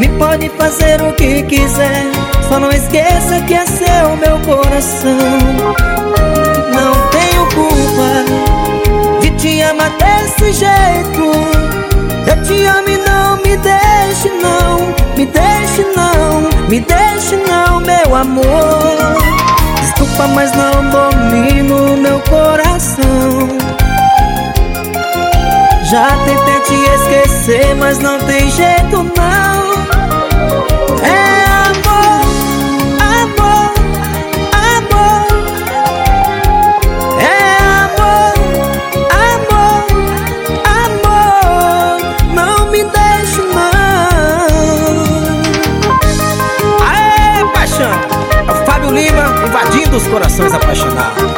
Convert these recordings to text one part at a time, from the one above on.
mim pode fazer o que quiser, só não esqueça que é seu meu coração. Não tenho culpa de te amar desse jeito. Eu te amo e não me deixe não, me deixe não, me deixe não, meu amor. Desculpa, mas não domino meu coração. Já tentei te esquecer, mas não tem jeito não. É amor, amor, amor. É amor, amor, amor. Não me deixe não. Aê, paixão! É o Fábio Lima invadindo os corações apaixonados.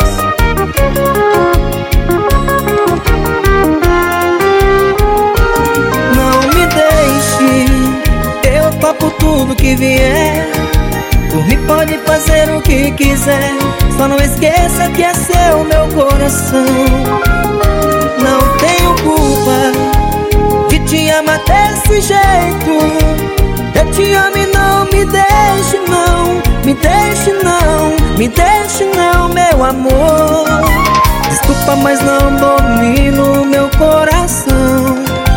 Topo tudo que vier, por mim pode fazer o que quiser, só não esqueça que é seu meu coração. Não tenho culpa de te amar desse jeito. Eu te amo e não me deixe não, me deixe não, me deixe não, meu amor. Desculpa, mas não domino meu coração.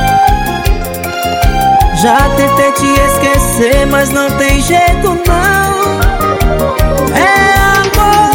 Já tentei te esquecer, mas não tem jeito não. É amor.